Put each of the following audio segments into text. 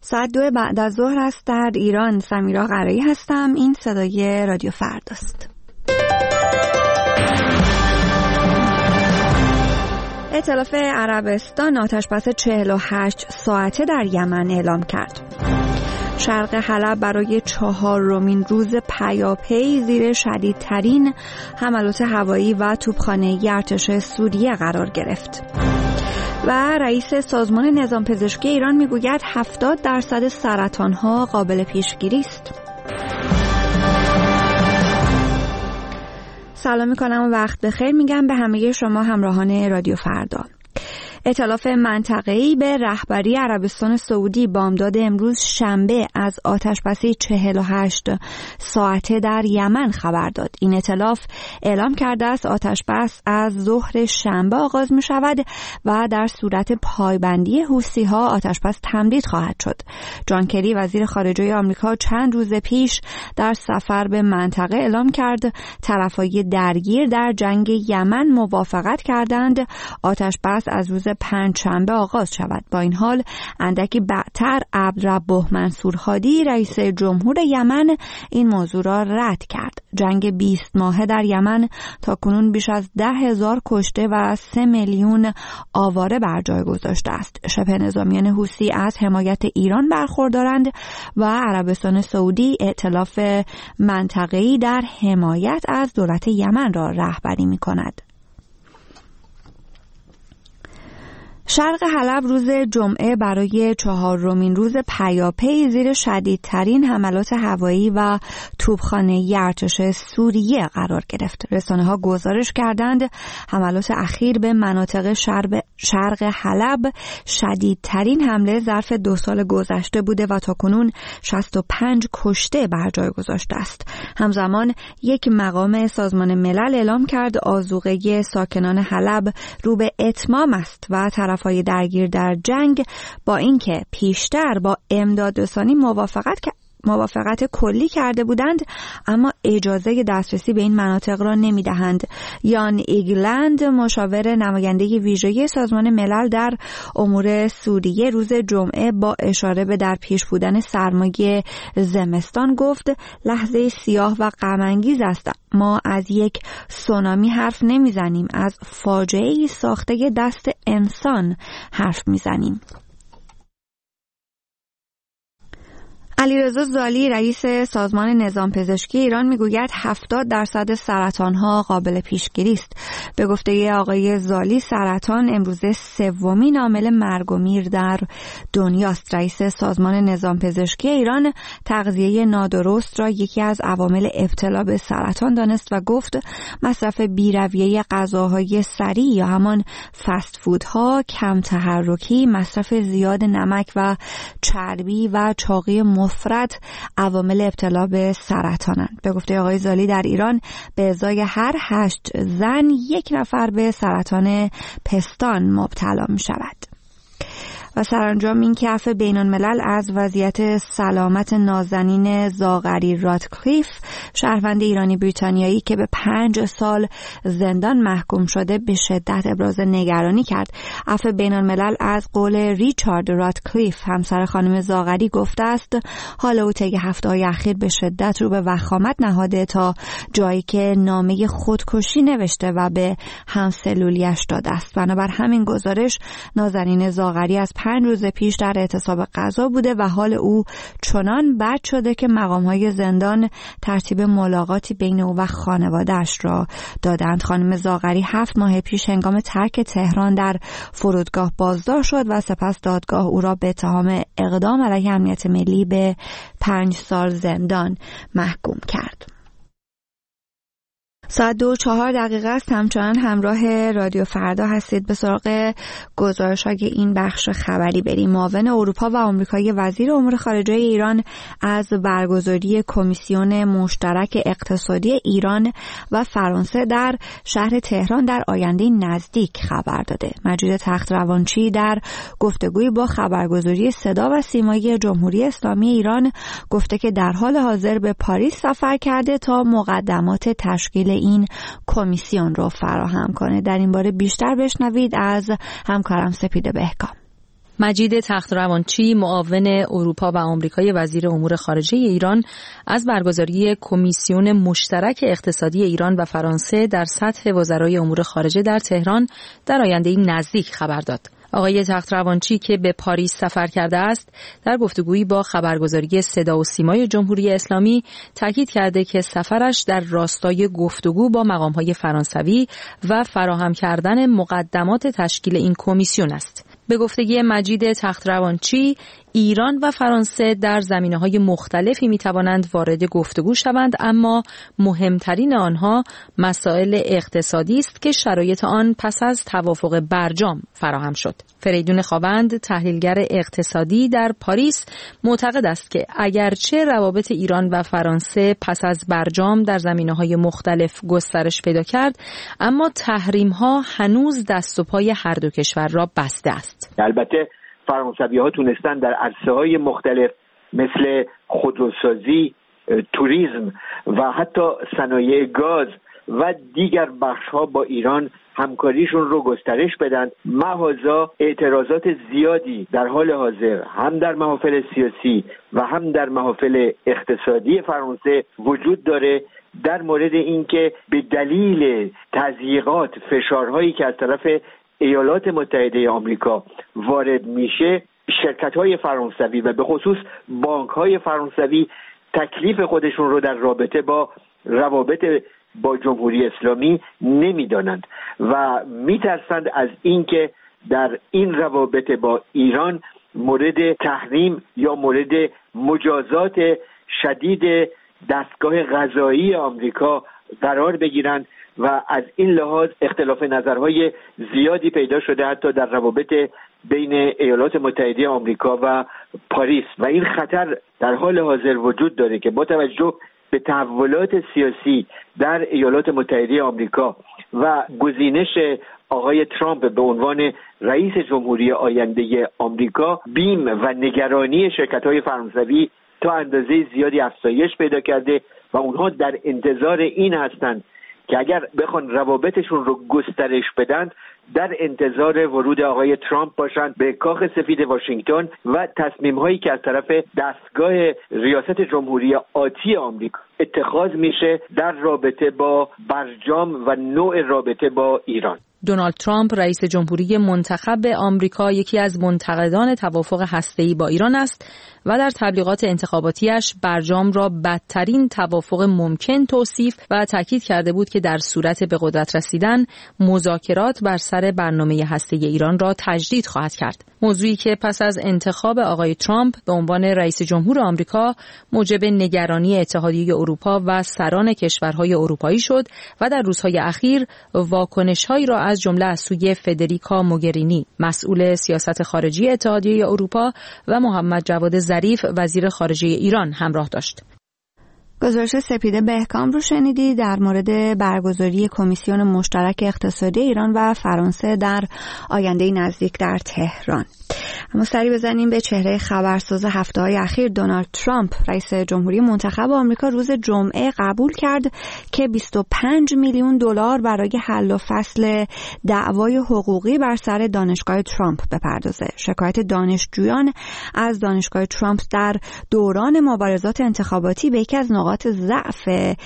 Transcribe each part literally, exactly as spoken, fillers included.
ساعت دو بعد از ظهر است در ایران. سمیرا قرایی هستم. این صدای رادیو فرداست. ائتلاف عربستان آتشبس چهل و هشت ساعته در یمن اعلام کرد. شرق حلب برای چهارمین روز پیاپی زیر شدیدترین حملات هوایی و توپخانه ارتش سوریه قرار گرفت. و رئیس سازمان نظام پزشکی ایران میگوید هفتاد درصد سرطان‌ها قابل پیشگیری است. سلام میکنم و وقت بخیر میگم به همه شما همراهان رادیو فردا. ائتلاف منطقه‌ای به رهبری عربستان سعودی بامداد امروز شنبه از آتشبسی چهل و هشت ساعته در یمن خبر داد. این ائتلاف اعلام کرده است آتشبس از ظهر شنبه آغاز می شود و در صورت پایبندی حوثی‌ها آتشبس تمدید خواهد شد. جان کری وزیر خارجه آمریکا چند روز پیش در سفر به منطقه اعلام کرد طرفای درگیر در جنگ یمن موافقت کردند آتشبس از روز پنجشنبه آغاز شود. با این حال اندکی بعدتر عبدالرب منصور هادی رئیس جمهور یمن این موضوع را رد کرد. جنگ بیست ماهه در یمن تا کنون بیش از ده هزار کشته و سه میلیون آواره بر جای گذاشته است. شبه نظامیان حوثی از حمایت ایران برخوردارند و عربستان سعودی ائتلاف منطقه‌ای در حمایت از دولت یمن را رهبری می‌کند. شرق حلب روز جمعه برای چهارمین روز پیاپی زیر شدیدترین حملات هوایی و توپخانه ارتش سوریه قرار گرفت. رسانه‌ها گزارش کردند حملات اخیر به مناطق شرق, شرق حلب شدیدترین حمله ظرف دو سال گذشته بوده و تاکنون شصت و پنج کشته بر جای گذاشته است. همزمان یک مقام سازمان ملل اعلام کرد آذوقه ساکنان حلب رو به اتمام است و طرف های درگیر در جنگ با اینکه پیشتر با امدادرسانی موافقت موافقت کلی کرده بودند اما اجازه دسترسی به این مناطق را نمیدهند. یان ایگلند مشاور نماینده ویژه سازمان ملل در امور سوریه روز جمعه با اشاره به در پیش بودن سرمای زمستان گفت لحظه سیاه و غم انگیز است. ما از یک سونامی حرف نمیزنیم، از فاجعه‌ای ساخته دست انسان حرف میزنیم. علیرضا زالی رئیس سازمان نظام پزشکی ایران میگوید هفتاد درصد سرطان‌ها قابل پیشگیری است. به گفته آقای زالی سرطان امروزه سومین عامل مرگ و میر در دنیاست. رئیس سازمان نظام پزشکی ایران تغذیه نادرست را یکی از عوامل ابتلا به سرطان دانست و گفت مصرف بی‌رویه غذاهای سریع یا همان فست فودها، کم تحرکی، مصرف زیاد نمک و چربی و چاقی مفرط عوامل ابتلا به سرطانند. به گفته آقای زالی در ایران به ازای هر هشت زن یک نفر به سرطان پستان مبتلا می شود. و سرانجام این که عفو بین‌الملل از وضعیت سلامت نازنین زاغری راتکلیف شهروند ایرانی بریتانیایی که به پنج سال زندان محکوم شده به شدت ابراز نگرانی کرد. عفو بین‌الملل از قول ریچارد راتکلیف همسر خانم زاغری گفته است حال او طی هفته‌های اخیر به شدت رو به وخامت نهاده تا جایی که نامه خودکشی نوشته و به همسلولیش داده است. بنابر همین گزارش نازنین زاغری از پنج روز پیش در اعتصاب غذا بوده و حال او چنان بد شده که مقام‌های زندان ترتیب ملاقاتی بین او و خانواده‌اش را دادند. خانم زاغری هفت ماه پیش هنگام ترک تهران در فرودگاه بازداشت شد و سپس دادگاه او را به اتهام اقدام علیه امنیت ملی به پنج سال زندان محکوم کرد. ساعت دو و چهار دقیقه است. همچنان همراه رادیو فردا هستید. به سراغ گزارش‌های این بخش خبری بریم. معاون اروپا و آمریکایی وزیر امور خارجه ایران از برگزاری کمیسیون مشترک اقتصادی ایران و فرانسه در شهر تهران در آینده نزدیک خبر داده. مجید تخت‌روانچی در گفتگویی با خبرگزاری صدا و سیمایی جمهوری اسلامی ایران گفته که در حال حاضر به پاریس سفر کرده تا مقدمات تشکیل این کمیسیون رو فراهم کنه. در این باره بیشتر بشنوید از همکارم سپیده بهکام. مجید تخت‌روانچی معاون اروپا و آمریکای وزیر امور خارجه ایران از برگزاری کمیسیون مشترک اقتصادی ایران و فرانسه در سطح وزرای امور خارجه در تهران در آینده نزدیک خبر داد. آقای تخت‌روانچی که به پاریس سفر کرده است، در گفتگویی با خبرگزاری صدا و سیمای جمهوری اسلامی تاکید کرده که سفرش در راستای گفتگو با مقام‌های فرانسوی و فراهم کردن مقدمات تشکیل این کمیسیون است. به گفتگی مجید تخت‌روانچی، ایران و فرانسه در زمینه‌های مختلفی می‌توانند وارد گفتگو شوند، اما مهمترین آنها مسائل اقتصادی است که شرایط آن پس از توافق برجام فراهم شد. فریدون خاوند، تحلیلگر اقتصادی در پاریس، معتقد است که اگرچه روابط ایران و فرانسه پس از برجام در زمینه‌های مختلف گسترش پیدا کرد، اما تحریم‌ها هنوز دست و پای هر دو کشور را بسته است. البته فرانسوی‌ها تونستن در عرصه‌های مختلف مثل خودروسازی، توریسم و حتی صنایع گاز و دیگر بخش‌ها با ایران همکاریشون رو گسترش بدن. محضا اعتراضات زیادی در حال حاضر هم در محافل سیاسی و هم در محافل اقتصادی فرانسه وجود داره در مورد اینکه به دلیل تضییقات، فشارهایی که از طرف ایالات متحده آمریکا وارد میشه، شرکت‌های فرانسوی و به خصوص بانک‌های فرانسوی تکلیف خودشون رو در رابطه با روابط با جمهوری اسلامی نمیدانند و میترسند از اینکه در این روابط با ایران مورد تحریم یا مورد مجازات شدید دستگاه قضایی آمریکا قرار بگیرند و از این لحاظ اختلاف نظرهای زیادی پیدا شده حتی در روابط بین ایالات متحده آمریکا و پاریس و این خطر در حال حاضر وجود داره که با توجه به تحولات سیاسی در ایالات متحده آمریکا و گزینش آقای ترامپ به عنوان رئیس جمهوری آینده آمریکا، بیم و نگرانی شرکت‌های فرانسوی تا اندازه زیادی افزایش پیدا کرده و اونها در انتظار این هستند که اگر بخوان روابطشون رو گسترش بدن در انتظار ورود آقای ترامپ باشند به کاخ سفید واشنگتن و تصمیم‌هایی که از طرف دستگاه ریاست جمهوری آتی آمریکا اتخاذ میشه در رابطه با برجام و نوع رابطه با ایران. دونالد ترامپ رئیس جمهوری منتخب آمریکا یکی از منتقدان توافق هسته‌ای با ایران است و در تبلیغات انتخاباتیش برجام را بدترین توافق ممکن توصیف و تاکید کرده بود که در صورت به قدرت رسیدن مذاکرات بر سر برنامه هسته‌ای ایران را تجدید خواهد کرد. موضوعی که پس از انتخاب آقای ترامپ به عنوان رئیس جمهور آمریکا موجب نگرانی اتحادیه اروپا و سران کشورهای اروپایی شد و در روزهای اخیر واکنش‌هایی را از جمله از سوی فدریکا موگرینی مسئول سیاست خارجی اتحادیه اروپا و محمد جواد ظریف وزیر خارجه ایران همراه داشت. گزارش سپیده بهکام رو شنیدی در مورد برگزاری کمیسیون مشترک اقتصادی ایران و فرانسه در آینده نزدیک در تهران. اما سری بزنیم به چهره خبرساز هفته‌های اخیر. دونالد ترامپ رئیس جمهوری منتخب آمریکا روز جمعه قبول کرد که بیست و پنج میلیون دلار برای حل و فصل دعوای حقوقی بر سر دانشگاه ترامپ بپردازه. شکایت دانشجویان از دانشگاه ترامپ در دوران مبارزات انتخاباتی به یکی از نقاط ضعف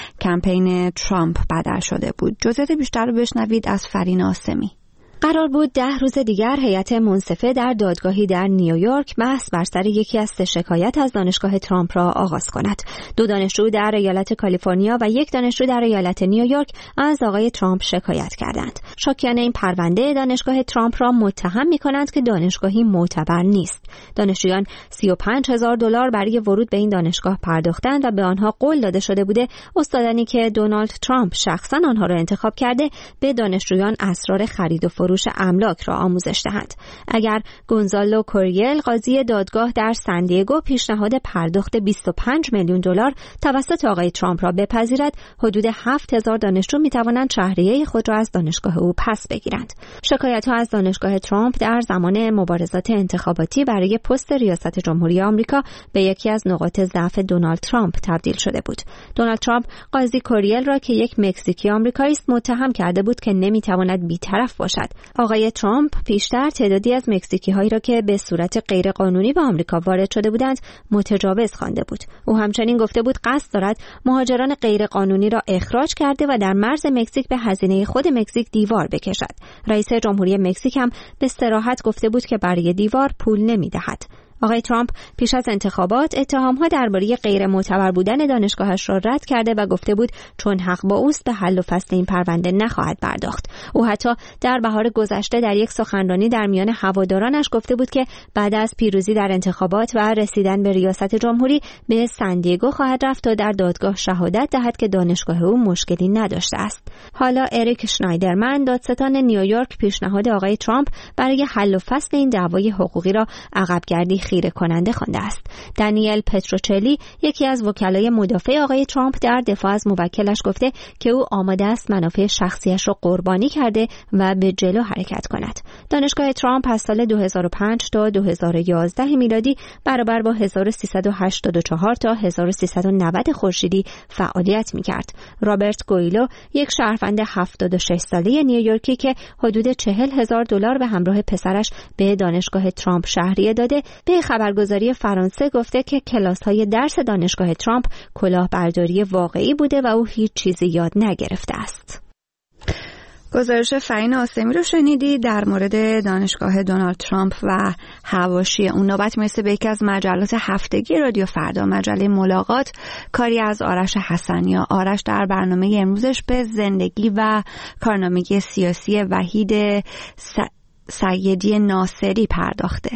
کمپین ترامپ بدل شده بود. جزئیات بیشتر رو بشنوید از فرین آسمی. قرار بود ده روز دیگر هیئت منصفه در دادگاهی در نیویورک بحث بر سر یکی از سه شکایت از دانشگاه ترامپ را آغاز کند. دو دانشجو در ایالت کالیفرنیا و یک دانشجو در ایالت نیویورک از آقای ترامپ شکایت کردند. شاکیان این پرونده دانشگاه ترامپ را متهم می‌کنند که دانشگاهی معتبر نیست. دانشجویان سی و پنج هزار دلار برای ورود به این دانشگاه پرداختند و به آنها قول داده شده بوده استادانی که دونالد ترامپ شخصا آنها را انتخاب کرده به دانشجویان اسرار خرید و فروش املاک را آموزش دهند. اگر گونزالو کوریل قاضی دادگاه در سندیگو پیشنهاد پرداخت بیست و پنج میلیون دلار توسط آقای ترامپ را بپذیرد، حدود هفت هزار دانشجو می توانند شهریه خود را از دانشگاه او پس بگیرند. شکایت‌ها از دانشگاه ترامپ در زمان مبارزات انتخاباتی برای پست ریاست جمهوری آمریکا به یکی از نقاط ضعف دونالد ترامپ تبدیل شده بود. دونالد ترامپ قاضی کوریل را که یک مکزیکی آمریکایی است متهم کرده بود که نمی تواند بی‌طرف باشد آقای ترامپ پیشتر تعدادی از مکزیکی هایی را که به صورت غیرقانونی به آمریکا وارد شده بودند متجاوز خوانده بود. او همچنین گفته بود قصد دارد مهاجران غیرقانونی را اخراج کرده و در مرز مکزیک به هزینه خود مکزیک دیوار بکشد. رئیس جمهوری مکزیک هم به صراحت گفته بود که برای دیوار پول نمی‌دهد. آقای ترامپ پیش از انتخابات اتهام‌ها درباره غیر معتبر بودن دانشگاهش را رد کرده و گفته بود چون حق با اوست به حل و فصل این پرونده نخواهد پرداخت. او حتی در بهار گذشته در یک سخنرانی در میان هوادارانش گفته بود که بعد از پیروزی در انتخابات و رسیدن به ریاست جمهوری به سن دیگو خواهد رفت تا در دادگاه شهادت دهد که دانشگاه او مشکلی نداشته است. حالا اریک شنایدرمن دادستان نیویورک پیشنهاد آقای ترامپ برای حل و فصل این دعوای حقوقی را عقب‌گردی خیره کننده خوانده است. دانیل پتروچلی یکی از وکلای مدافع آقای ترامپ در دفاع از موکلش گفته که او آماده است منافع شخصیش را قربانی کرده و به جلو حرکت کند. دانشگاه ترامپ از سال دو هزار و پنج تا دو هزار و یازده میلادی برابر با هزار و سیصد و هشتاد و چهار تا هزار و سیصد و نود خورشیدی فعالیت می‌کرد. رابرت گویلو یک شهروند هفتاد و شش ساله نیویورکی که حدود چهل هزار دلار به همراه پسرش به دانشگاه ترامپ شهریه داده به خبرگزاری فرانسه گفته که کلاس‌های درس دانشگاه ترامپ کلاهبرداری واقعی بوده و او هیچ چیزی یاد نگرفته است. گزارش فرین آسمی رو شنیدی در مورد دانشگاه دونالد ترامپ و حواشی اون. نوبت میرسه به یکی از مجلات هفتگی رادیو فردا، مجله ملاقات، کاری از آرش حسنیا. آرش در برنامه امروزش به زندگی و کارنامه سیاسی وحید س... سیدی ناصری پرداخته.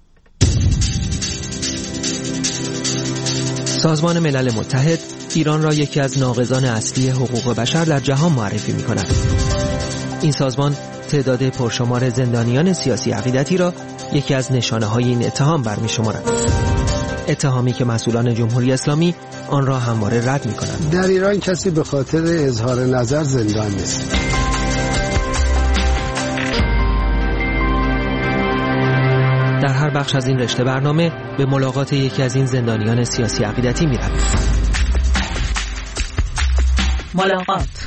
سازمان ملل متحد ایران را یکی از ناقضان اصلی حقوق بشر در جهان معرفی می کند. این سازمان تعداد پرشمار زندانیان سیاسی عقیدتی را یکی از نشانه های این اتهام برمی شمارد. اتهامی که مسئولان جمهوری اسلامی آن را همواره رد می کنند. در ایران کسی به خاطر اظهار نظر زندان نیست. در هر بخش از این رشته برنامه به ملاقات یکی از این زندانیان سیاسی عقیدتی می رویم. ملاقات.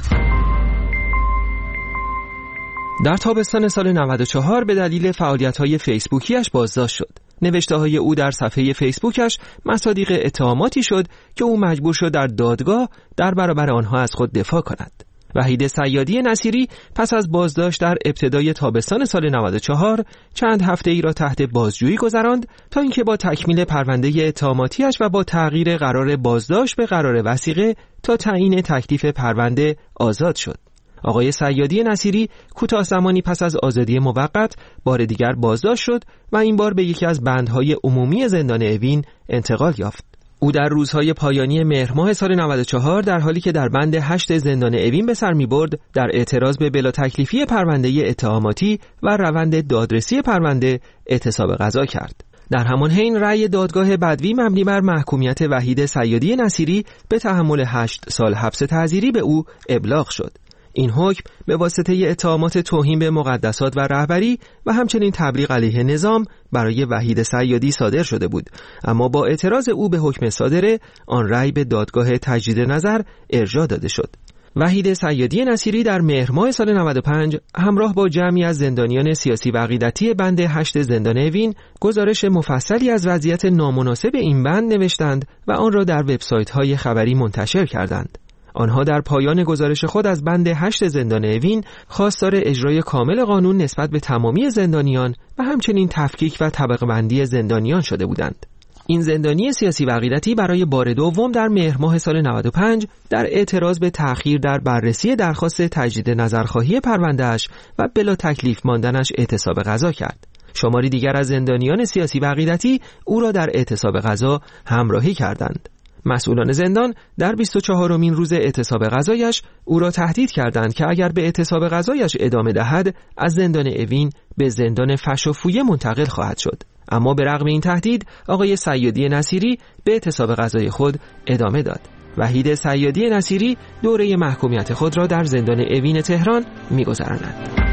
در تابستان سال نود و چهار به دلیل فعالیت‌های فیسبوکیش بازداشت شد. نوشته‌های او در صفحه فیسبوکش مصادیق اتهاماتی شد که او مجبور شد در دادگاه در برابر آنها از خود دفاع کند. وحید سیادی نصیری پس از بازداشت در ابتدای تابستان سال نود و چهار چند هفته ای را تحت بازجویی گذراند تا اینکه با تکمیل پرونده اتهاماتیش و با تغییر قرار بازداشت به قرار وثیقه تا تعیین تکلیف پرونده آزاد شد. آقای سیادی نصیری کوتاه زمانی پس از آزادی موقت بار دیگر بازداشت شد و این بار به یکی از بندهای عمومی زندان اوین انتقال یافت. او در روزهای پایانی مهر ماه سال نود و چهار در حالی که در بند هشت زندان اوین به سر می‌برد در اعتراض به بلا تکلیفی پرونده اتهاماتی و روند دادرسی پرونده اعتصاب قضا کرد. در همان حین رأی دادگاه بدوی مبنی بر محکومیت وحید سیادی نصیری به تحمل هشت سال حبس تعزیری به او ابلاغ شد. این حکم به واسطه اتهامات توهین به مقدسات و رهبری و همچنین تبلیغ علیه نظام برای وحید سیادی صادر شده بود، اما با اعتراض او به حکم صادره آن رأی به دادگاه تجدید نظر ارجاع داده شد. وحید سیادی نصیری در مهر ماه سال نود و پنج همراه با جمعی از زندانیان سیاسی و عقیدتی بند هشت زندان اوین گزارش مفصلی از وضعیت نامناسب این بند نوشتند و آن را در وبسایت‌های خبری منتشر کردند. آنها در پایان گزارش خود از بند هشت زندان اوین خواستار اجرای کامل قانون نسبت به تمامی زندانیان و همچنین تفکیک و طبقه بندی زندانیان شده بودند. این زندانی سیاسی و عقیدتی برای بار دوم در مهر ماه سال نود و پنج در اعتراض به تأخیر در بررسی درخواست تجدید نظرخواهی پرونده‌اش و بلا تکلیف ماندنش اعتصاب قضا کرد. شماری دیگر از زندانیان سیاسی و عقیدتی او را در اعتصاب قضا همراهی کردند. مسئولان زندان در بیست و چهارمین روز اعتصاب قضایش او را تهدید کردند که اگر به اعتصاب قضایش ادامه دهد از زندان اوین به زندان فش و فویه منتقل خواهد شد. اما به رغم این تهدید آقای سیادی نصیری به اعتصاب قضای خود ادامه داد. وحید سیادی نصیری دوره محکومیت خود را در زندان اوین تهران می‌گذراند.